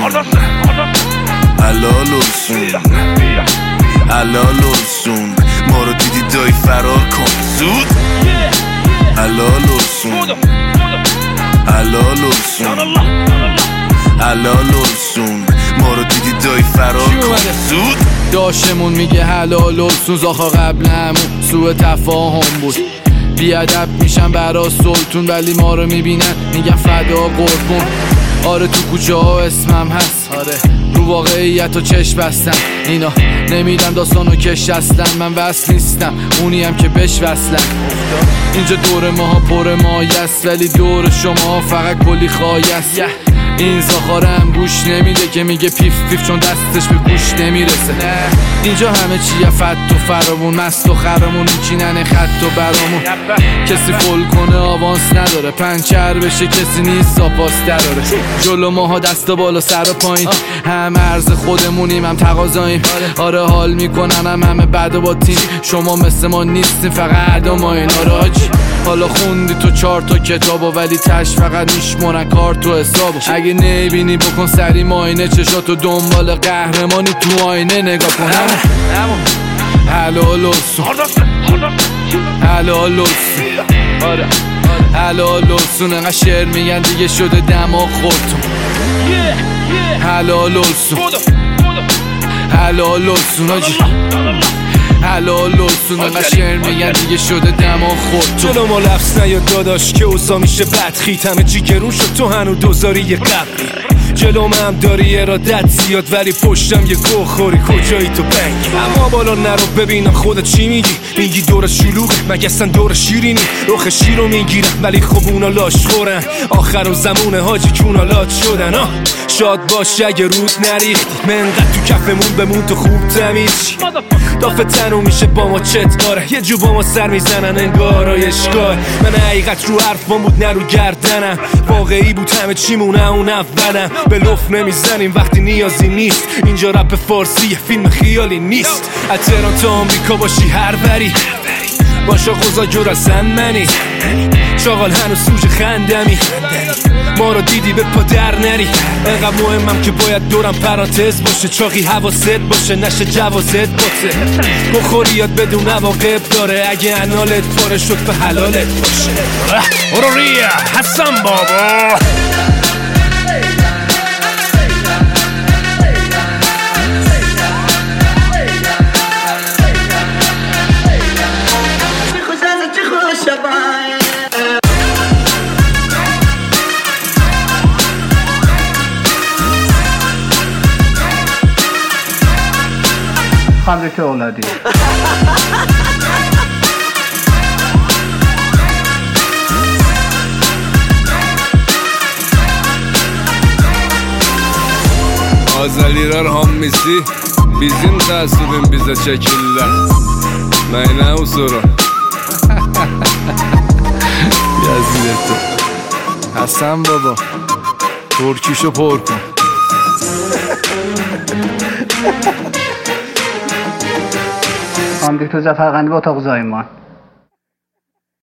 حلال السون حلال السون ما رو دیدی دایی فرار کن زود حلال السون حلال السون حلال السون ما رو دیدی دایی فرار کن زود داشتمون میگه حلال السون زاخا قبلمون سوء تفاهم بود بیادب میشن برا سلطون ولی ما رو میبینن میگن فدا قربون آره تو کوچه ها اسمم هست آره رو واقعیت و چشم بستم اینا نمیدن داستانو کش اصلا من وصل نیستم اونی هم که بش وصلم اینجا دور ماها پر مایست ولی دور شما فقط کلی خایست این زاخارم گوش نمیده که میگه پیف پیف چون دستش به گوش نمیرسه اینجا همه چیه فت و فرامون مست و خرامون میچینن خط و برامون کسی فول کنه آوانس نداره پنچر بشه کسی نیست ساپاس دراره جلو ماها دست و بالا سر و پایین هم عرض خودمونیم هم تقاضاییم آره حال میکنن همه بعد و با تیم شما مثل ما نیستیم فقط عدا ما این آراجی حالا خوندی تو 4 تا کتابو ولی تش فقط میشمونن کار تو حسابو اگه نبینی بکن سری ماینه چشاتو دنبال قهرمانی تو آینه نگاه کن حلال السون حلال السون حلال السون انقدر شعر میگن دیگه شده دماغ خودتون حلال السون حلال السون آجی حلال السون انقدر شعر میگن دیگه شده دماغ خودتون جلو ما لفظ نیاد داداش که اوزا میشه بدخیت همه چی گرون شد تو هنو دوزاری یه قبلی جلو هم داری ارادت زیاد ولی پشتم یه گوه خوری کجایی تو بنگی اما بالا نرو ببینم خودت چی میگی دور شلوغه مگستن دور شیرینی رخ شیرو میگیرم ولی خب اونا لاش خورن آخر و زمونه حاجی کونالات شدن شاد باش اگه رود نریختی منقدر تو کفمون بمون تو خوب تمیزی دافه تنو میشه با ما چت داره یه جو با ما سر میزنن انگار اشکال من حقیقت رو حرفان بود نه رو گردنم واقعی بود همه چیمونه اون اولم به لف نمیزنیم وقتی نیازی نیست اینجا رپ فارسی یه فیلم خیالی نیست از تهران تا آمریکا باشی هر بری باشا خوزا جور زن منی شاغال هنو سوژ خندمی ما رو دیدی به پا در نری انقدر مهمم که باید دورم پرانتز باشه چاقی حواست باشه نشه جوازت باته بخوری یاد بدون عواقب داره اگه انالت پاره شد به حلالت باشه اوروریا حسن بابا خمرك أولادي Azaliler hammisi bizim tasibin bize çekirler Meyne usura یزیدتو حسن بابا ترکیشو پر کن آن دیگه تو زفرقندی با اتاق زایمان